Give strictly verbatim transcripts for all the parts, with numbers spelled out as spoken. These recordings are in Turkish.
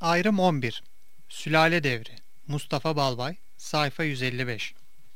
Ayrım on bir. Sülale Devri. Mustafa Balbay. Sayfa yüz elli beş.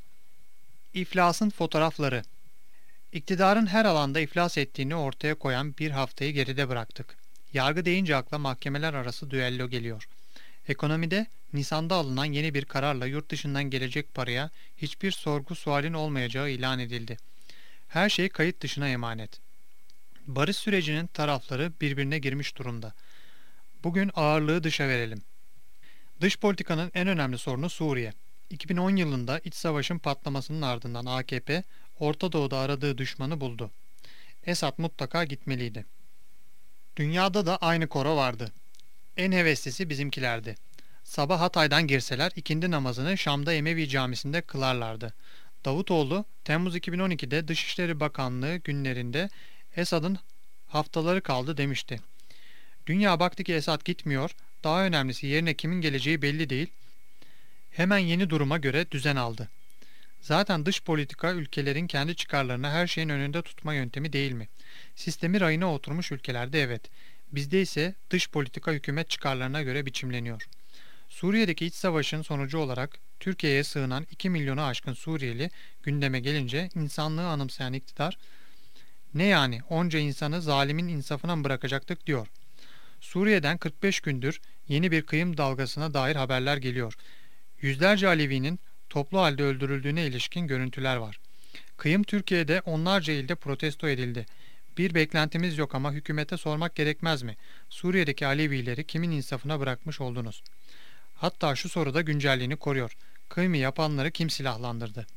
İflasın fotoğrafları. İktidarın her alanda iflas ettiğini ortaya koyan bir haftayı geride bıraktık. Yargı deyince akla mahkemeler arası düello geliyor. Ekonomide Nisan'da alınan yeni bir kararla yurt dışından gelecek paraya hiçbir sorgu sualin olmayacağı ilan edildi. Her şey kayıt dışına emanet. Barış sürecinin tarafları birbirine girmiş durumda. Bugün ağırlığı dışa verelim. Dış politikanın en önemli sorunu Suriye. iki bin on yılında iç savaşın patlamasının ardından A K P, Orta Doğu'da aradığı düşmanı buldu. Esad mutlaka gitmeliydi. Dünyada da aynı koro vardı. En heveslisi bizimkilerdi. Sabah Hatay'dan girseler ikindi namazını Şam'da Emevi Camisi'nde kılarlardı. Davutoğlu, Temmuz iki bin on ikide Dışişleri Bakanlığı günlerinde Esad'ın haftaları kaldı demişti. Dünya baktı ki Esad gitmiyor, daha önemlisi yerine kimin geleceği belli değil, hemen yeni duruma göre düzen aldı. Zaten dış politika ülkelerin kendi çıkarlarını her şeyin önünde tutma yöntemi değil mi? Sistemi rayına oturmuş ülkelerde evet, bizde ise dış politika hükümet çıkarlarına göre biçimleniyor. Suriye'deki iç savaşın sonucu olarak Türkiye'ye sığınan iki milyonu aşkın Suriyeli gündeme gelince insanlığı anımsayan iktidar, ne yani onca insanı zalimin insafına mı bırakacaktık diyor. Suriye'den kırk beş gündür yeni bir kıyım dalgasına dair haberler geliyor. Yüzlerce Alevi'nin toplu halde öldürüldüğüne ilişkin görüntüler var. Kıyım Türkiye'de onlarca ilde protesto edildi. Bir beklentimiz yok ama hükümete sormak gerekmez mi? Suriye'deki Alevileri kimin insafına bırakmış oldunuz? Hatta şu soruda güncelliğini koruyor. Kıyımı yapanları kim silahlandırdı?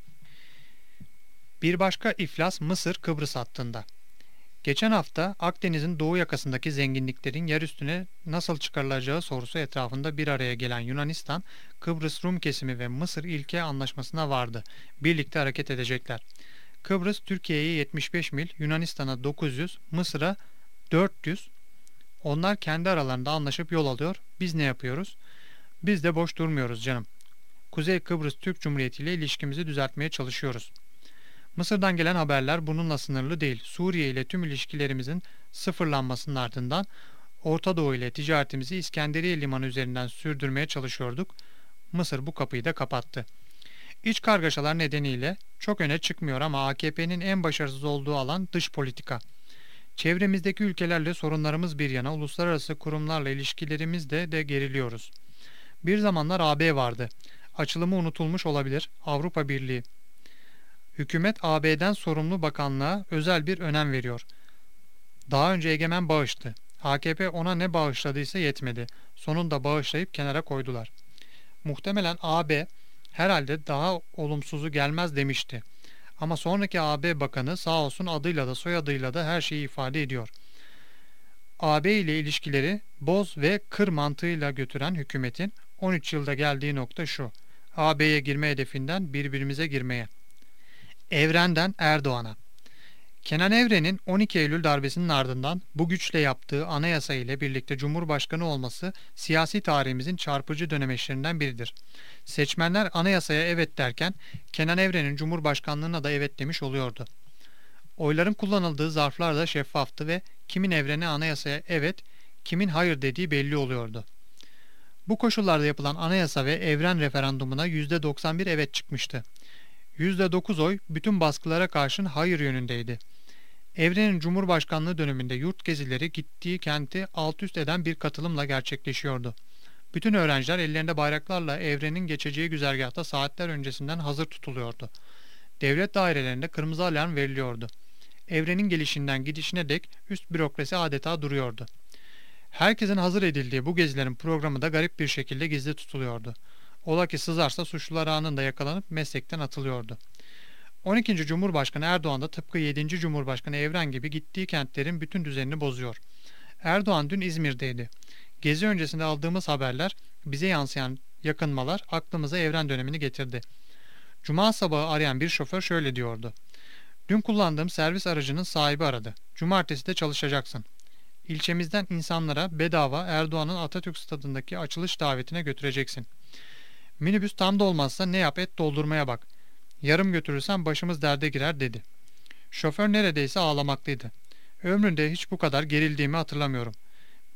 Bir başka iflas Mısır Kıbrıs hattında. Geçen hafta Akdeniz'in doğu yakasındaki zenginliklerin yer üstüne nasıl çıkarılacağı sorusu etrafında bir araya gelen Yunanistan, Kıbrıs Rum kesimi ve Mısır ilke anlaşmasına vardı. Birlikte hareket edecekler. Kıbrıs Türkiye'ye yetmiş beş mil, Yunanistan'a dokuz yüz, Mısır'a dört yüz. Onlar kendi aralarında anlaşıp yol alıyor. Biz ne yapıyoruz? Biz de boş durmuyoruz canım. Kuzey Kıbrıs Türk Cumhuriyeti ile ilişkimizi düzeltmeye çalışıyoruz. Mısır'dan gelen haberler bununla sınırlı değil. Suriye ile tüm ilişkilerimizin sıfırlanmasının ardından Orta Doğu ile ticaretimizi İskenderiye limanı üzerinden sürdürmeye çalışıyorduk. Mısır bu kapıyı da kapattı. İç kargaşalar nedeniyle çok öne çıkmıyor ama A K P'nin en başarısız olduğu alan dış politika. Çevremizdeki ülkelerle sorunlarımız bir yana uluslararası kurumlarla ilişkilerimizde de geriliyoruz. Bir zamanlar A B vardı. Açılımı unutulmuş olabilir. Avrupa Birliği. Hükümet A B'den sorumlu bakanlığa özel bir önem veriyor. Daha önce egemen bağıştı. A K P ona ne bağışladıysa yetmedi. Sonunda bağışlayıp kenara koydular. Muhtemelen A B herhalde daha olumsuzu gelmez demişti. Ama sonraki A B bakanı sağ olsun adıyla da soyadıyla da her şeyi ifade ediyor. A B ile ilişkileri boz ve kır mantığıyla götüren hükümetin on üç yılda geldiği nokta şu: A B'ye girme hedefinden birbirimize girmeye. Evrenden Erdoğan'a. Kenan Evren'in on iki Eylül darbesinin ardından bu güçle yaptığı anayasa ile birlikte Cumhurbaşkanı olması siyasi tarihimizin çarpıcı dönemeçlerinden biridir. Seçmenler anayasaya evet derken Kenan Evren'in Cumhurbaşkanlığına da evet demiş oluyordu. Oyların kullanıldığı zarflar da şeffaftı ve kimin Evren'e anayasaya evet, kimin hayır dediği belli oluyordu. Bu koşullarda yapılan anayasa ve Evren referandumuna yüzde doksan bir evet çıkmıştı. yüzde dokuz oy bütün baskılara karşın hayır yönündeydi. Evren'in Cumhurbaşkanlığı döneminde yurt gezileri gittiği kenti alt üst eden bir katılımla gerçekleşiyordu. Bütün öğrenciler ellerinde bayraklarla Evren'in geçeceği güzergahta saatler öncesinden hazır tutuluyordu. Devlet dairelerinde kırmızı alarm veriliyordu. Evren'in gelişinden gidişine dek üst bürokrasi adeta duruyordu. Herkesin hazır edildiği bu gezilerin programı da garip bir şekilde gizli tutuluyordu. Ola ki sızarsa suçlular anında yakalanıp meslekten atılıyordu. on ikinci Cumhurbaşkanı Erdoğan da tıpkı yedinci Cumhurbaşkanı Evren gibi gittiği kentlerin bütün düzenini bozuyor. Erdoğan dün İzmir'deydi. Gezi öncesinde aldığımız haberler, bize yansıyan yakınmalar aklımıza Evren dönemini getirdi. Cuma sabahı arayan bir şoför şöyle diyordu: "Dün kullandığım servis aracının sahibi aradı. Cumartesi de çalışacaksın. İlçemizden insanlara bedava Erdoğan'ın Atatürk Stadı'ndaki açılış davetine götüreceksin. Minibüs tam da olmazsa ne yap et doldurmaya bak. Yarım götürürsen başımız derde girer" dedi. Şoför neredeyse ağlamaklıydı. Ömründe hiç bu kadar gerildiğimi hatırlamıyorum.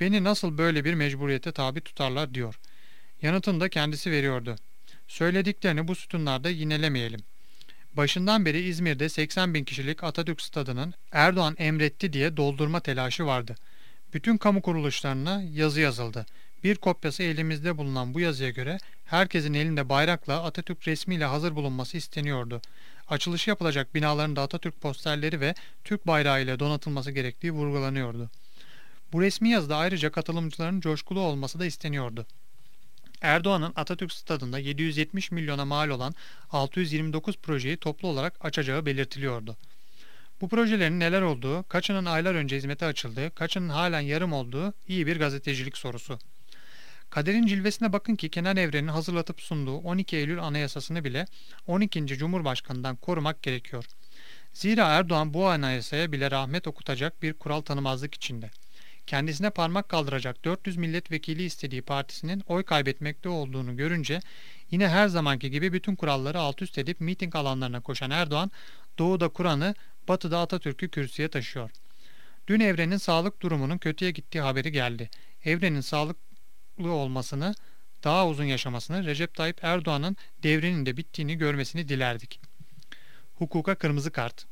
Beni nasıl böyle bir mecburiyete tabi tutarlar diyor. Yanıtını da kendisi veriyordu. Söylediklerini bu sütunlarda yinelemeyelim. Başından beri İzmir'de seksen bin kişilik Atatürk Stadı'nın Erdoğan emretti diye doldurma telaşı vardı. Bütün kamu kuruluşlarına yazı yazıldı. Bir kopyası elimizde bulunan bu yazıya göre herkesin elinde bayrakla Atatürk resmiyle hazır bulunması isteniyordu. Açılışı yapılacak binaların da Atatürk posterleri ve Türk bayrağı ile donatılması gerektiği vurgulanıyordu. Bu resmi yazıda ayrıca katılımcıların coşkulu olması da isteniyordu. Erdoğan'ın Atatürk Stadı'nda yedi yüz yetmiş milyona mal olan altı yüz yirmi dokuz projeyi toplu olarak açacağı belirtiliyordu. Bu projelerin neler olduğu, kaçının aylar önce hizmete açıldığı, kaçının halen yarım olduğu iyi bir gazetecilik sorusu. Kaderin cilvesine bakın ki Kenan Evren'in hazırlatıp sunduğu on iki Eylül Anayasası'nı bile on ikinci Cumhurbaşkanı'ndan korumak gerekiyor. Zira Erdoğan bu anayasaya bile rahmet okutacak bir kural tanımazlık içinde. Kendisine parmak kaldıracak dört yüz milletvekili istediği partisinin oy kaybetmekte olduğunu görünce yine her zamanki gibi bütün kuralları alt üst edip miting alanlarına koşan Erdoğan, doğuda Kur'an'ı, batıda Atatürk'ü kürsüye taşıyor. Dün Evren'in sağlık durumunun kötüye gittiği haberi geldi. Evren'in sağlıklı olmasını, daha uzun yaşamasını, Recep Tayyip Erdoğan'ın devrinin de bittiğini görmesini dilerdik. Hukuka kırmızı kart.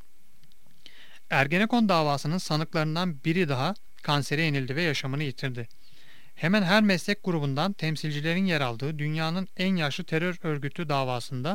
Ergenekon davasının sanıklarından biri daha kansere yenildi ve yaşamını yitirdi. Hemen her meslek grubundan temsilcilerin yer aldığı dünyanın en yaşlı terör örgütü davasında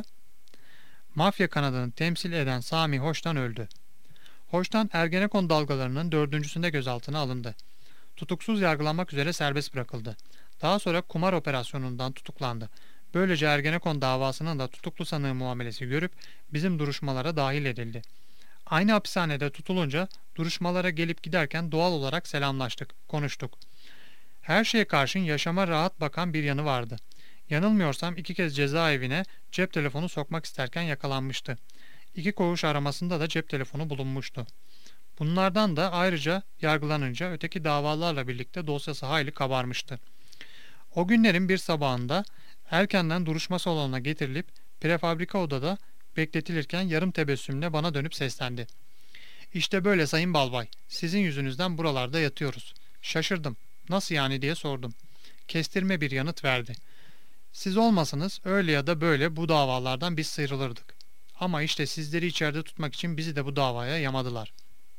mafya kanadını temsil eden Sami Hoştan öldü. Hoştan Ergenekon dalgalarının dördüncüsünde gözaltına alındı. Tutuksuz yargılanmak üzere serbest bırakıldı. Daha sonra kumar operasyonundan tutuklandı. Böylece Ergenekon davasının da tutuklu sanığı muamelesi görüp bizim duruşmalara dahil edildi. Aynı hapishanede tutulunca duruşmalara gelip giderken doğal olarak selamlaştık, konuştuk. Her şeye karşın yaşama rahat bakan bir yanı vardı. Yanılmıyorsam iki kez cezaevine cep telefonu sokmak isterken yakalanmıştı. İki koğuş aramasında da cep telefonu bulunmuştu. Bunlardan da ayrıca yargılanınca öteki davalarla birlikte dosyası hayli kabarmıştı. O günlerin bir sabahında erkenden duruşma salonuna getirilip prefabrika odada bekletilirken yarım tebessümle bana dönüp seslendi. "İşte böyle Sayın Balbay, sizin yüzünüzden buralarda yatıyoruz." Şaşırdım. "Nasıl yani?" diye sordum. Kestirme bir yanıt verdi. "Siz olmasanız öyle ya da böyle bu davalardan biz sıyrılırdık. Ama işte sizleri içeride tutmak için bizi de bu davaya yamadılar."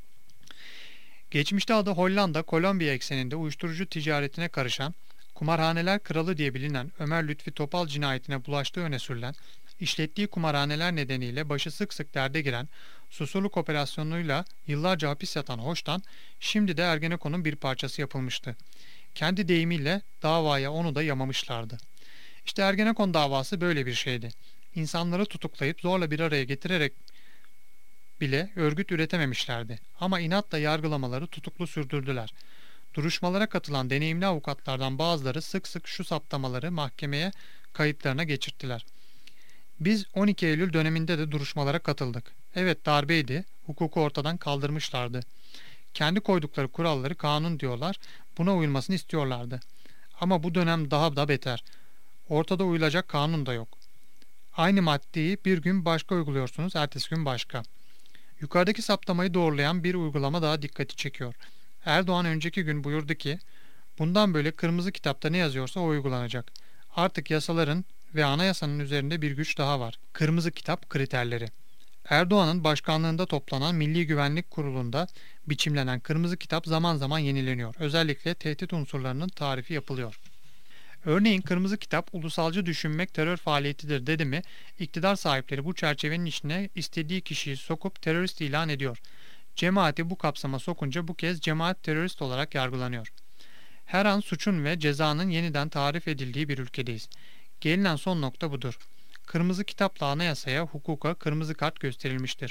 Geçmişte adı Hollanda, Kolombiya ekseninde uyuşturucu ticaretine karışan, kumarhaneler kralı diye bilinen Ömer Lütfi Topal cinayetine bulaştığı öne sürülen, işlettiği kumarhaneler nedeniyle başı sık sık derde giren, Susurluk operasyonuyla yıllarca hapis yatan Hoştan, şimdi de Ergenekon'un bir parçası yapılmıştı. Kendi deyimiyle davaya onu da yamamışlardı. İşte Ergenekon davası böyle bir şeydi. İnsanları tutuklayıp zorla bir araya getirerek bile örgüt üretememişlerdi. Ama inatla yargılamaları tutuklu sürdürdüler. Duruşmalara katılan deneyimli avukatlardan bazıları sık sık şu saptamaları mahkemeye kayıtlarına geçirttiler. "Biz on iki Eylül döneminde de duruşmalara katıldık. Evet, darbeydi, hukuku ortadan kaldırmışlardı. Kendi koydukları kuralları kanun diyorlar, buna uyulmasını istiyorlardı. Ama bu dönem daha da beter. Ortada uyulacak kanun da yok. Aynı maddeyi bir gün başka uyguluyorsunuz, ertesi gün başka." Yukarıdaki saptamayı doğrulayan bir uygulama daha dikkati çekiyor. Erdoğan önceki gün buyurdu ki, bundan böyle kırmızı kitapta ne yazıyorsa o uygulanacak. Artık yasaların ve anayasanın üzerinde bir güç daha var. Kırmızı kitap kriterleri. Erdoğan'ın başkanlığında toplanan Milli Güvenlik Kurulu'nda biçimlenen kırmızı kitap zaman zaman yenileniyor. Özellikle tehdit unsurlarının tarifi yapılıyor. Örneğin kırmızı kitap ulusalcı düşünmek terör faaliyetidir dedi mi, iktidar sahipleri bu çerçevenin içine istediği kişiyi sokup terörist ilan ediyor. Cemaati bu kapsama sokunca bu kez cemaat terörist olarak yargılanıyor. Her an suçun ve cezanın yeniden tarif edildiği bir ülkedeyiz. Gelinen son nokta budur. Kırmızı kitapla anayasaya, hukuka kırmızı kart gösterilmiştir.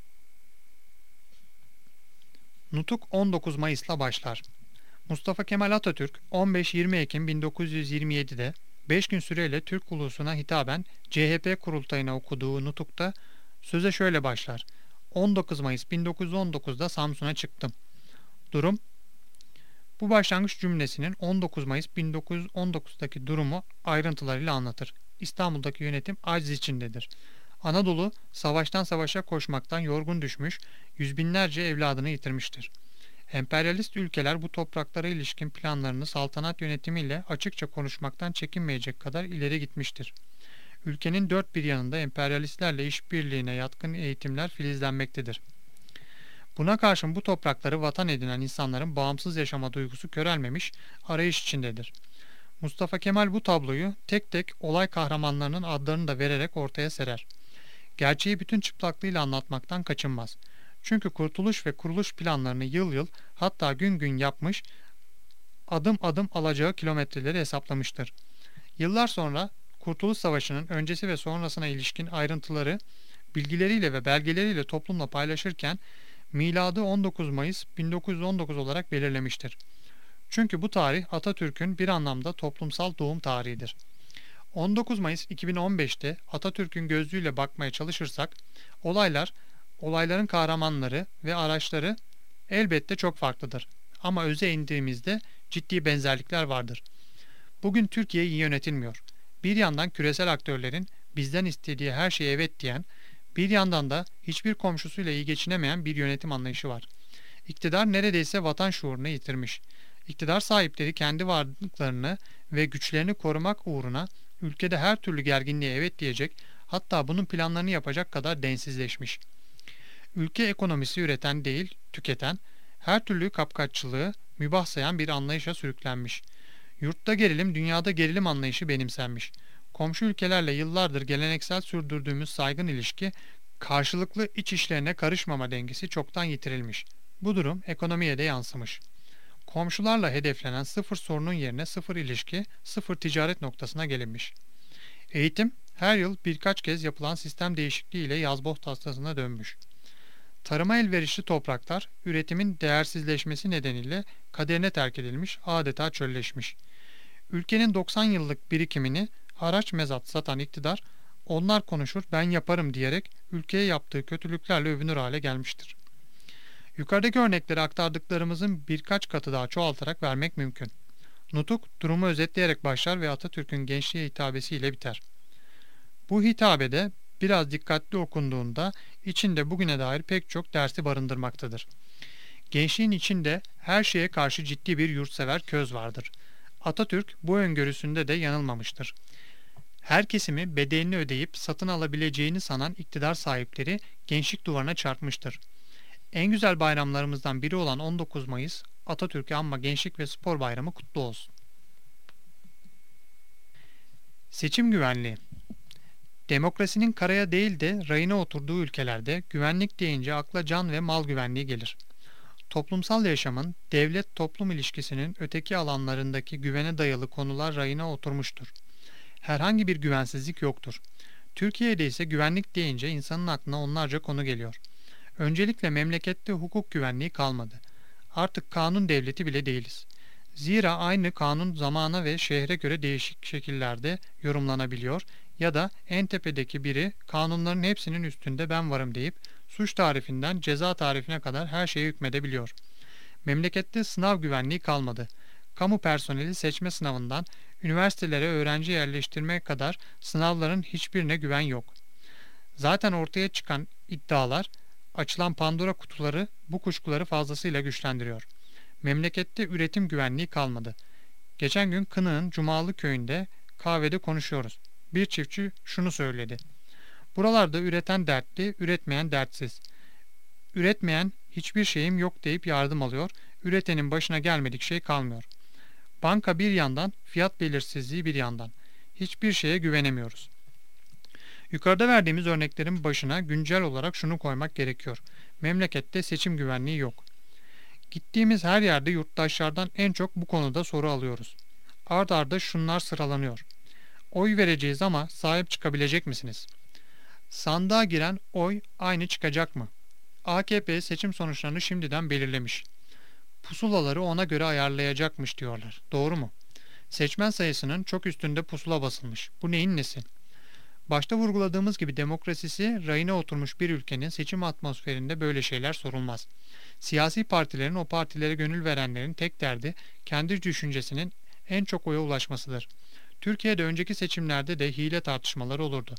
Nutuk on dokuz Mayıs'la başlar. Mustafa Kemal Atatürk on beş yirmi Ekim bin dokuz yüz yirmi yedi'de beş gün süreyle Türk ulusuna hitaben C H P kurultayına okuduğu nutukta söze şöyle başlar. on dokuz Mayıs bin dokuz yüz on dokuz'da Samsun'a çıktım. Durum. Bu başlangıç cümlesinin on dokuz Mayıs bin dokuz yüz on dokuz'daki durumu ayrıntılarıyla anlatır. İstanbul'daki yönetim aciz içindedir. Anadolu savaştan savaşa koşmaktan yorgun düşmüş, yüz binlerce evladını yitirmiştir. Emperyalist ülkeler bu topraklara ilişkin planlarını saltanat yönetimiyle açıkça konuşmaktan çekinmeyecek kadar ileri gitmiştir. Ülkenin dört bir yanında emperyalistlerle işbirliğine yatkın eğitimler filizlenmektedir. Buna karşın bu toprakları vatan edinen insanların bağımsız yaşama duygusu körelmemiş, arayış içindedir. Mustafa Kemal bu tabloyu tek tek olay kahramanlarının adlarını da vererek ortaya serer. Gerçeği bütün çıplaklığıyla anlatmaktan kaçınmaz. Çünkü kurtuluş ve kuruluş planlarını yıl yıl hatta gün gün yapmış, adım adım alacağı kilometreleri hesaplamıştır. Yıllar sonra Kurtuluş Savaşı'nın öncesi ve sonrasına ilişkin ayrıntıları bilgileriyle ve belgeleriyle toplumla paylaşırken miladı on dokuz Mayıs bin dokuz yüz on dokuz olarak belirlemiştir. Çünkü bu tarih Atatürk'ün bir anlamda toplumsal doğum tarihidir. on dokuz Mayıs iki bin on beşte Atatürk'ün gözlüğüyle bakmaya çalışırsak, olaylar, olayların kahramanları ve araçları elbette çok farklıdır. Ama öze indiğimizde ciddi benzerlikler vardır. Bugün Türkiye iyi yönetilmiyor. Bir yandan küresel aktörlerin bizden istediği her şeye evet diyen, bir yandan da hiçbir komşusuyla iyi geçinemeyen bir yönetim anlayışı var. İktidar neredeyse vatan şuurunu yitirmiş. İktidar sahipleri kendi varlıklarını ve güçlerini korumak uğruna ülkede her türlü gerginliğe evet diyecek, hatta bunun planlarını yapacak kadar densizleşmiş. Ülke ekonomisi üreten değil, tüketen, her türlü kapkaççılığı mübah sayan bir anlayışa sürüklenmiş. Yurtta gerilim, dünyada gerilim anlayışı benimsenmiş. Komşu ülkelerle yıllardır geleneksel sürdürdüğümüz saygın ilişki, karşılıklı iç işlerine karışmama dengesi çoktan yitirilmiş. Bu durum ekonomiye de yansımış. Komşularla hedeflenen sıfır sorunun yerine sıfır ilişki, sıfır ticaret noktasına gelinmiş. Eğitim, her yıl birkaç kez yapılan sistem değişikliğiyle yazboh taslasına dönmüş. Tarıma elverişli topraklar, üretimin değersizleşmesi nedeniyle kaderine terk edilmiş, adeta çölleşmiş. Ülkenin doksan yıllık birikimini haraç mezat satan iktidar, onlar konuşur ben yaparım diyerek ülkeye yaptığı kötülüklerle övünür hale gelmiştir. Yukarıdaki örnekleri aktardıklarımızın birkaç katı daha çoğaltarak vermek mümkün. Nutuk, durumu özetleyerek başlar ve Atatürk'ün gençliğe hitabesiyle biter. Bu hitabede biraz dikkatli okunduğunda içinde bugüne dair pek çok dersi barındırmaktadır. Gençliğin içinde her şeye karşı ciddi bir yurtsever köz vardır. Atatürk bu öngörüsünde de yanılmamıştır. Her kesimi bedelini ödeyip satın alabileceğini sanan iktidar sahipleri gençlik duvarına çarpmıştır. En güzel bayramlarımızdan biri olan on dokuz Mayıs, Atatürk'e anma Gençlik ve Spor Bayramı kutlu olsun. Seçim güvenliği. Demokrasinin karaya değil de rayına oturduğu ülkelerde güvenlik deyince akla can ve mal güvenliği gelir. Toplumsal yaşamın devlet-toplum ilişkisinin öteki alanlarındaki güvene dayalı konular rayına oturmuştur. Herhangi bir güvensizlik yoktur. Türkiye'de ise güvenlik deyince insanın aklına onlarca konu geliyor. Öncelikle memlekette hukuk güvenliği kalmadı. Artık kanun devleti bile değiliz. Zira aynı kanun zamana ve şehre göre değişik şekillerde yorumlanabiliyor ya da en tepedeki biri kanunların hepsinin üstünde ben varım deyip suç tarifinden ceza tarifine kadar her şeye hükmedebiliyor. Memlekette sınav güvenliği kalmadı. Kamu personeli seçme sınavından üniversitelere öğrenci yerleştirmeye kadar sınavların hiçbirine güven yok. Zaten ortaya çıkan iddialar, açılan Pandora kutuları bu kuşkuları fazlasıyla güçlendiriyor. Memlekette üretim güvenliği kalmadı. Geçen gün Kınık'ın Cumalı köyünde kahvede konuşuyoruz. Bir çiftçi şunu söyledi. Buralarda üreten dertli, üretmeyen dertsiz. Üretmeyen hiçbir şeyim yok deyip yardım alıyor, üretenin başına gelmedik şey kalmıyor. Banka bir yandan, fiyat belirsizliği bir yandan. Hiçbir şeye güvenemiyoruz. Yukarıda verdiğimiz örneklerin başına güncel olarak şunu koymak gerekiyor. Memlekette seçim güvenliği yok. Gittiğimiz her yerde yurttaşlardan en çok bu konuda soru alıyoruz. Ard arda şunlar sıralanıyor. Oy vereceğiz ama sahip çıkabilecek misiniz? Sandığa giren oy aynı çıkacak mı? A K P seçim sonuçlarını şimdiden belirlemiş. Pusulaları ona göre ayarlayacakmış diyorlar. Doğru mu? Seçmen sayısının çok üstünde pusula basılmış. Bu neyin nesi? Başta vurguladığımız gibi demokrasisi rayına oturmuş bir ülkenin seçim atmosferinde böyle şeyler sorulmaz. Siyasi partilerin o partilere gönül verenlerin tek derdi kendi düşüncesinin en çok oya ulaşmasıdır. Türkiye'de önceki seçimlerde de hile tartışmaları olurdu.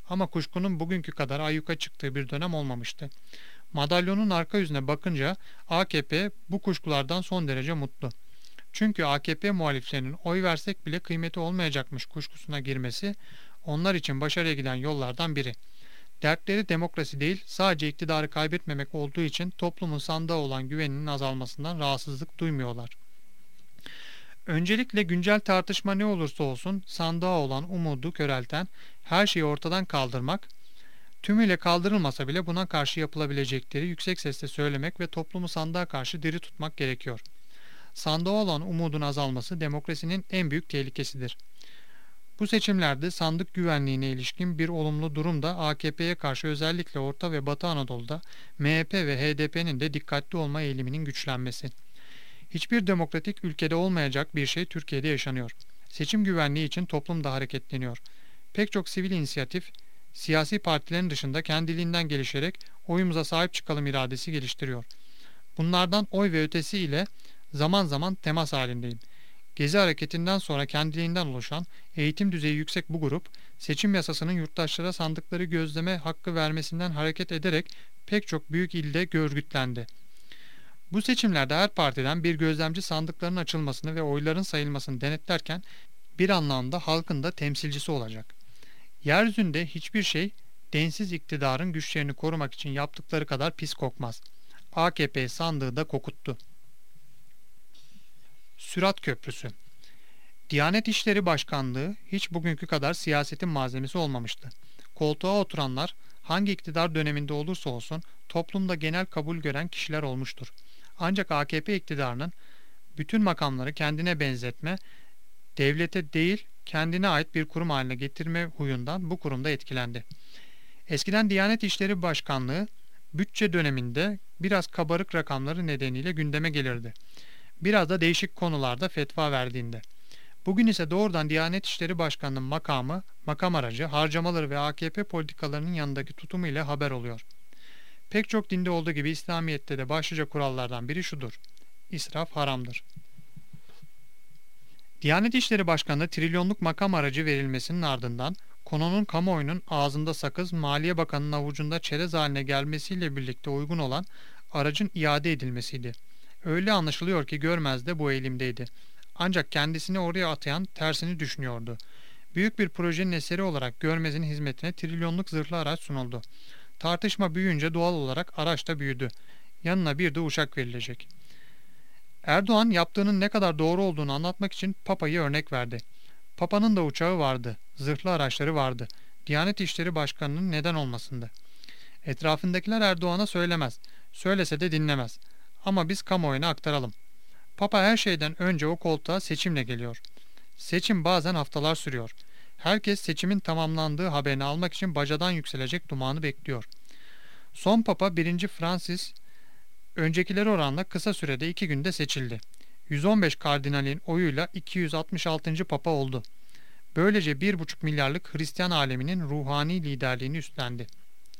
Ama kuşkunun bugünkü kadar ayyuka çıktığı bir dönem olmamıştı. Madalyonun arka yüzüne bakınca A K P bu kuşkulardan son derece mutlu. Çünkü A K P muhaliflerinin oy versek bile kıymeti olmayacakmış kuşkusuna girmesi onlar için başarıya giden yollardan biri. Dertleri demokrasi değil, sadece iktidarı kaybetmemek olduğu için toplumun sandığa olan güveninin azalmasından rahatsızlık duymuyorlar. Öncelikle güncel tartışma ne olursa olsun sandığa olan umudu körelten her şeyi ortadan kaldırmak, tümüyle kaldırılmasa bile buna karşı yapılabilecekleri yüksek sesle söylemek ve toplumu sandığa karşı diri tutmak gerekiyor. Sandığa olan umudun azalması demokrasinin en büyük tehlikesidir. Bu seçimlerde sandık güvenliğine ilişkin bir olumlu durum da A K P'ye karşı özellikle Orta ve Batı Anadolu'da M H P ve H D P'nin de dikkatli olma eğiliminin güçlenmesi. Hiçbir demokratik ülkede olmayacak bir şey Türkiye'de yaşanıyor. Seçim güvenliği için toplum da hareketleniyor. Pek çok sivil inisiyatif, siyasi partilerin dışında kendiliğinden gelişerek oyumuza sahip çıkalım iradesi geliştiriyor. Bunlardan oy ve ötesi ile zaman zaman temas halindeyim. Gezi hareketinden sonra kendiliğinden oluşan eğitim düzeyi yüksek bu grup, seçim yasasının yurttaşlara sandıkları gözleme hakkı vermesinden hareket ederek pek çok büyük ilde örgütlendi. Bu seçimlerde her partiden bir gözlemci sandıkların açılmasını ve oyların sayılmasını denetlerken bir anlamda halkın da temsilcisi olacak. Yeryüzünde hiçbir şey densiz iktidarın güçlerini korumak için yaptıkları kadar pis kokmaz. A K P sandığı da kokuttu. Sürat Köprüsü. Diyanet İşleri Başkanlığı hiç bugünkü kadar siyasetin malzemesi olmamıştı. Koltuğa oturanlar hangi iktidar döneminde olursa olsun toplumda genel kabul gören kişiler olmuştur. Ancak A K P iktidarının bütün makamları kendine benzetme, devlete değil kendine ait bir kurum haline getirme huyundan bu kurumda etkilendi. Eskiden Diyanet İşleri Başkanlığı bütçe döneminde biraz kabarık rakamları nedeniyle gündeme gelirdi. Biraz da değişik konularda fetva verdiğinde. Bugün ise doğrudan Diyanet İşleri Başkanı'nın makamı, makam aracı, harcamaları ve A K P politikalarının yanındaki tutumu ile haber oluyor. Pek çok dinde olduğu gibi İslamiyet'te de başlıca kurallardan biri şudur: İsraf haramdır. Diyanet İşleri Başkanı'na trilyonluk makam aracı verilmesinin ardından konunun kamuoyunun ağzında sakız, Maliye Bakanı'nın avucunda çerez haline gelmesiyle birlikte uygun olan aracın iade edilmesiydi. Öyle anlaşılıyor ki Görmez de bu eğilimdeydi. Ancak kendisini oraya atayan tersini düşünüyordu. Büyük bir projenin eseri olarak Görmez'in hizmetine trilyonluk zırhlı araç sunuldu. Tartışma büyüyünce doğal olarak araç da büyüdü. Yanına bir de uçak verilecek. Erdoğan yaptığının ne kadar doğru olduğunu anlatmak için Papa'yı örnek verdi. Papa'nın da uçağı vardı, zırhlı araçları vardı. Diyanet İşleri Başkanı'nın neden olmasındı? Etrafındakiler Erdoğan'a söylemez. Söylese de dinlemez. Ama biz kamuoyuna aktaralım. Papa her şeyden önce o koltuğa seçimle geliyor. Seçim bazen haftalar sürüyor. Herkes seçimin tamamlandığı haberini almak için bacadan yükselecek dumanı bekliyor. Son Papa birinci Francis öncekileri oranla kısa sürede iki günde seçildi. yüz on beş kardinalin oyuyla iki yüz altmış altıncı Papa oldu. Böylece bir buçuk milyarlık Hristiyan aleminin ruhani liderliğini üstlendi.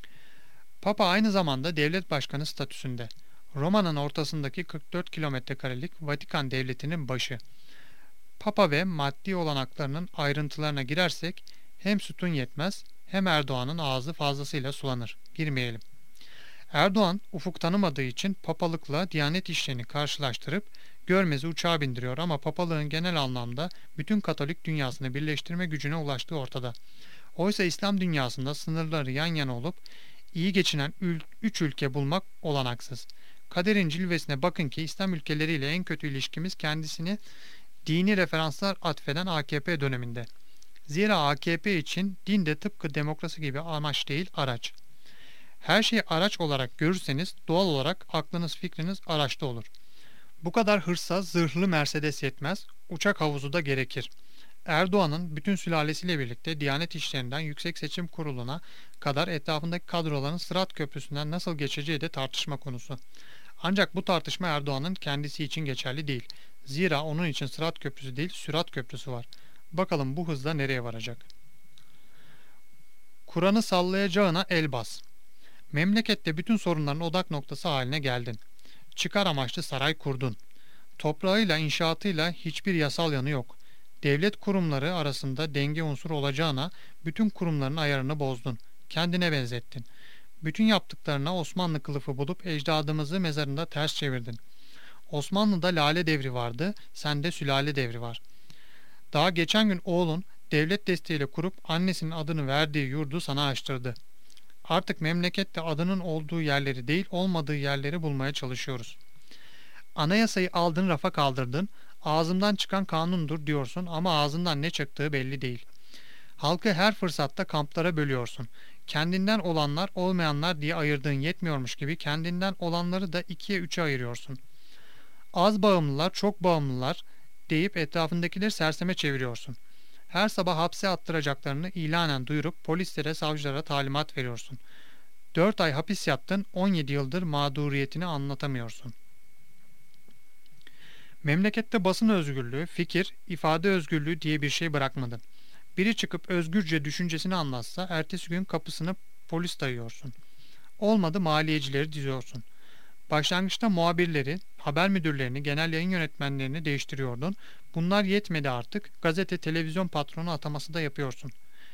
Papa aynı zamanda devlet başkanı statüsünde. Roma'nın ortasındaki kırk dört kilometre karelik Vatikan devletinin başı. Papa ve maddi olanaklarının ayrıntılarına girersek hem sütun yetmez hem Erdoğan'ın ağzı fazlasıyla sulanır. Girmeyelim. Erdoğan ufuk tanımadığı için papalıkla Diyanet işlerini karşılaştırıp Görmez'i uçağa bindiriyor ama papalığın genel anlamda bütün Katolik dünyasını birleştirme gücüne ulaştığı ortada. Oysa İslam dünyasında sınırları yan yana olup iyi geçinen ül üç ülke bulmak olanaksız. Kaderin cilvesine bakın ki İslam ülkeleriyle en kötü ilişkimiz kendisini dini referanslar atfeden A K P döneminde. Zira A K P için din de tıpkı demokrasi gibi amaç değil, araç. Her şeyi araç olarak görürseniz doğal olarak aklınız fikriniz araçta olur. Bu kadar hırsa zırhlı Mercedes yetmez, uçak havuzu da gerekir. Erdoğan'ın bütün sülalesiyle birlikte Diyanet İşleri'nden Yüksek Seçim Kurulu'na kadar etrafındaki kadroların Sırat Köprüsü'nden nasıl geçeceği de tartışma konusu. Ancak bu tartışma Erdoğan'ın kendisi için geçerli değil. Zira onun için Sırat Köprüsü değil, Sürat Köprüsü var. Bakalım bu hızla nereye varacak? Kur'an'ı sallayacağına el bas. Memlekette bütün sorunların odak noktası haline geldin. Çıkar amaçlı saray kurdun. Toprağıyla, inşaatıyla hiçbir yasal yanı yok. Devlet kurumları arasında denge unsuru olacağına bütün kurumların ayarını bozdun. Kendine benzettin. Bütün yaptıklarına Osmanlı kılıfı bulup ecdadımızı mezarında ters çevirdin. Osmanlı'da lale devri vardı, sende sülale devri var. Daha geçen gün oğlun devlet desteğiyle kurup annesinin adını verdiği yurdu sana açtırdı. Artık memlekette adının olduğu yerleri değil olmadığı yerleri bulmaya çalışıyoruz. Anayasayı aldın rafa kaldırdın, ağzımdan çıkan kanundur diyorsun ama ağzından ne çıktığı belli değil. Halkı her fırsatta kamplara bölüyorsun. Kendinden olanlar olmayanlar diye ayırdığın yetmiyormuş gibi kendinden olanları da ikiye üçe ayırıyorsun. Az bağımlılar, çok bağımlılar deyip etrafındakileri serseme çeviriyorsun. Her sabah hapse attıracaklarını ilanen duyurup polislere, savcılara talimat veriyorsun. Dört ay hapis yattın, on yedi yıldır mağduriyetini anlatamıyorsun. Memlekette basın özgürlüğü, fikir, ifade özgürlüğü diye bir şey bırakmadın. Biri çıkıp özgürce düşüncesini anlatsa ertesi gün kapısını polis dayıyorsun. Olmadı maliyecileri diziyorsun. Başlangıçta muhabirleri, haber müdürlerini, genel yayın yönetmenlerini değiştiriyordun. Bunlar yetmedi artık. Gazete, televizyon patronu ataması da yapıyorsun.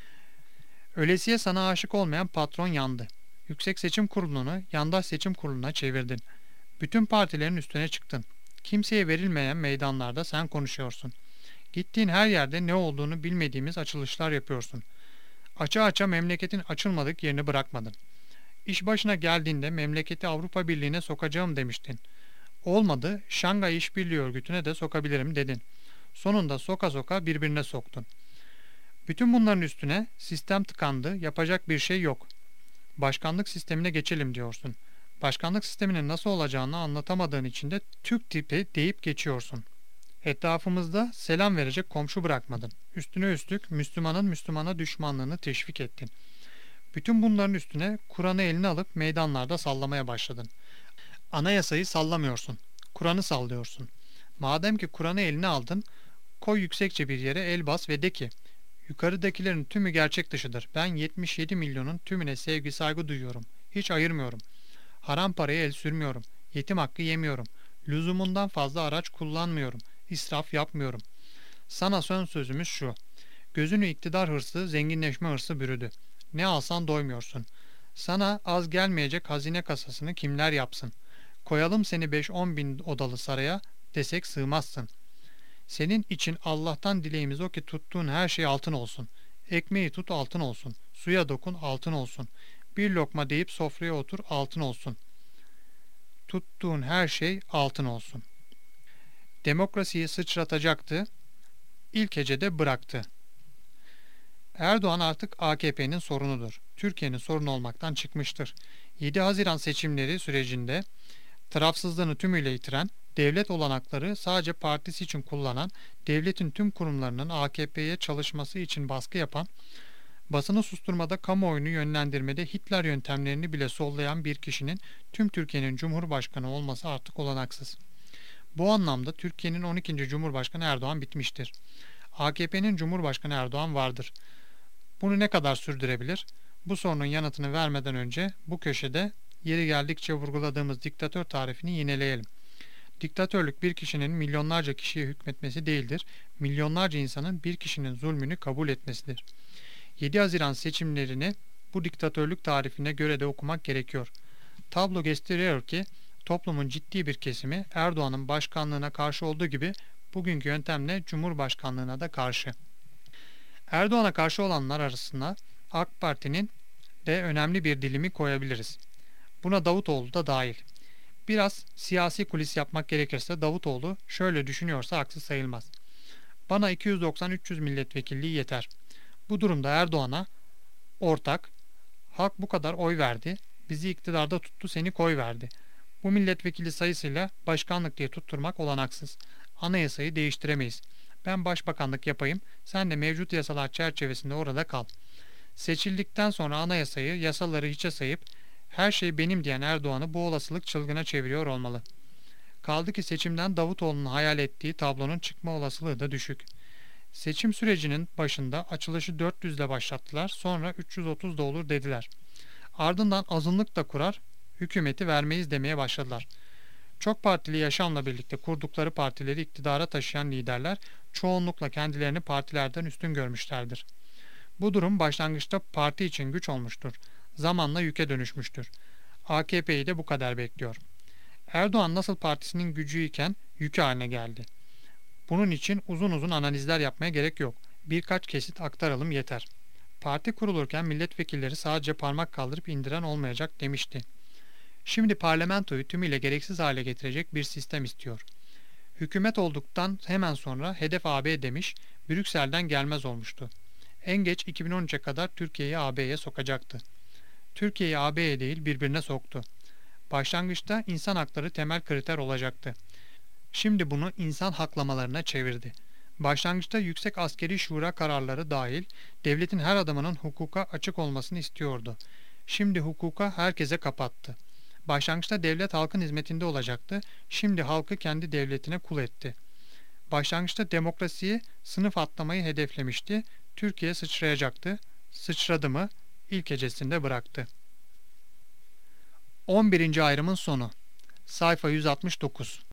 Ölesiye sana aşık olmayan patron yandı. Yüksek Seçim Kurulu'nu yandaş seçim kuruluna çevirdin. Bütün partilerin üstüne çıktın. Kimseye verilmeyen meydanlarda sen konuşuyorsun. Gittiğin her yerde ne olduğunu bilmediğimiz açılışlar yapıyorsun. Aça aça memleketin açılmadık yerini bırakmadın. İş başına geldiğinde memleketi Avrupa Birliği'ne sokacağım demiştin. Olmadı, Şangay İşbirliği Örgütü'ne de sokabilirim dedin. Sonunda soka soka birbirine soktun. Bütün bunların üstüne sistem tıkandı, yapacak bir şey yok. Başkanlık sistemine geçelim diyorsun. Başkanlık sisteminin nasıl olacağını anlatamadığın için de Türk tipi deyip geçiyorsun. Etrafımızda selam verecek komşu bırakmadın. Üstüne üstlük Müslümanın Müslümana düşmanlığını teşvik ettin. Bütün bunların üstüne Kur'an'ı eline alıp meydanlarda sallamaya başladın. Anayasayı sallamıyorsun. Kur'an'ı sallıyorsun. Madem ki Kur'an'ı eline aldın, koy yüksekçe bir yere el bas ve de ki, yukarıdakilerin tümü gerçek dışıdır. Ben yetmiş yedi milyonun tümüne sevgi saygı duyuyorum. Hiç ayırmıyorum. Haram paraya el sürmüyorum. Yetim hakkı yemiyorum. Lüzumundan fazla araç kullanmıyorum. İsraf yapmıyorum. Sana son sözümüz şu. Gözünü iktidar hırsı, zenginleşme hırsı bürüdü. Ne alsan doymuyorsun. Sana az gelmeyecek hazine kasasını kimler yapsın? Koyalım seni beş on bin odalı saraya desek sığmazsın. Senin için Allah'tan dileğimiz o ki tuttuğun her şey altın olsun. Ekmeği tut altın olsun. Suya dokun altın olsun. Bir lokma deyip sofraya otur altın olsun. Tuttuğun her şey altın olsun. Demokrasiyi sıçratacaktı. İlk hecede bıraktı. Erdoğan artık A K P'nin sorunudur. Türkiye'nin sorunu olmaktan çıkmıştır. yedi Haziran seçimleri sürecinde tarafsızlığını tümüyle yitiren, devlet olanakları sadece partisi için kullanan, devletin tüm kurumlarının A K P'ye çalışması için baskı yapan, basını susturmada, kamuoyunu yönlendirmede Hitler yöntemlerini bile sollayan bir kişinin tüm Türkiye'nin Cumhurbaşkanı olması artık olanaksız. Bu anlamda Türkiye'nin on ikinci Cumhurbaşkanı Erdoğan bitmiştir. A K P'nin Cumhurbaşkanı Erdoğan vardır. Bunu ne kadar sürdürebilir? Bu sorunun yanıtını vermeden önce bu köşede yeri geldikçe vurguladığımız diktatör tarifini yineleyelim. Diktatörlük bir kişinin milyonlarca kişiye hükmetmesi değildir, milyonlarca insanın bir kişinin zulmünü kabul etmesidir. yedi Haziran seçimlerini bu diktatörlük tarifine göre de okumak gerekiyor. Tablo gösteriyor ki toplumun ciddi bir kesimi Erdoğan'ın başkanlığına karşı olduğu gibi bugünkü yöntemle Cumhurbaşkanlığına da karşı. Erdoğan'a karşı olanlar arasında AK Parti'nin de önemli bir dilimi koyabiliriz. Buna Davutoğlu da dahil. Biraz siyasi kulis yapmak gerekirse Davutoğlu şöyle düşünüyorsa haksız sayılmaz. Bana iki yüz doksan üç yüz milletvekilliği yeter. Bu durumda Erdoğan'a ortak, halk bu kadar oy verdi, bizi iktidarda tuttu seni koy verdi. Bu milletvekili sayısıyla başkanlık diye tutturmak olanaksız. Anayasayı değiştiremeyiz. Ben başbakanlık yapayım, sen de mevcut yasalar çerçevesinde orada kal. Seçildikten sonra anayasayı, yasaları hiçe sayıp her şey benim diyen Erdoğan'ı bu olasılık çılgına çeviriyor olmalı. Kaldı ki seçimden Davutoğlu'nun hayal ettiği tablonun çıkma olasılığı da düşük. Seçim sürecinin başında açılışı dört yüz ile başlattılar, sonra üç yüz otuz da olur dediler. Ardından azınlık da kurar, hükümeti vermeyiz demeye başladılar. Çok partili yaşamla birlikte kurdukları partileri iktidara taşıyan liderler çoğunlukla kendilerini partilerden üstün görmüşlerdir. Bu durum başlangıçta parti için güç olmuştur. Zamanla yüke dönüşmüştür. A K P'yi de bu kadar bekliyor. Erdoğan nasıl partisinin gücüyken yükü haline geldi. Bunun için uzun uzun analizler yapmaya gerek yok. Birkaç kesit aktaralım yeter. Parti kurulurken milletvekilleri sadece parmak kaldırıp indiren olmayacak demişti. Şimdi parlamentoyu tümüyle gereksiz hale getirecek bir sistem istiyor. Hükümet olduktan hemen sonra hedef A B demiş, Brüksel'den gelmez olmuştu. En geç iki bin on üçe kadar Türkiye'yi A B'ye sokacaktı. Türkiye'yi A B'ye değil birbirine soktu. Başlangıçta insan hakları temel kriter olacaktı. Şimdi bunu insan haklamalarına çevirdi. Başlangıçta Yüksek Askeri Şura kararları dahil devletin her adımının hukuka açık olmasını istiyordu. Şimdi hukuka herkese kapattı. Başlangıçta devlet halkın hizmetinde olacaktı. Şimdi halkı kendi devletine kul etti. Başlangıçta demokrasiyi, sınıf atlamayı hedeflemişti. Türkiye sıçrayacaktı. Sıçradı mı? İlk hecesinde bıraktı. on birinci ayrımın sonu. Sayfa yüz altmış dokuz.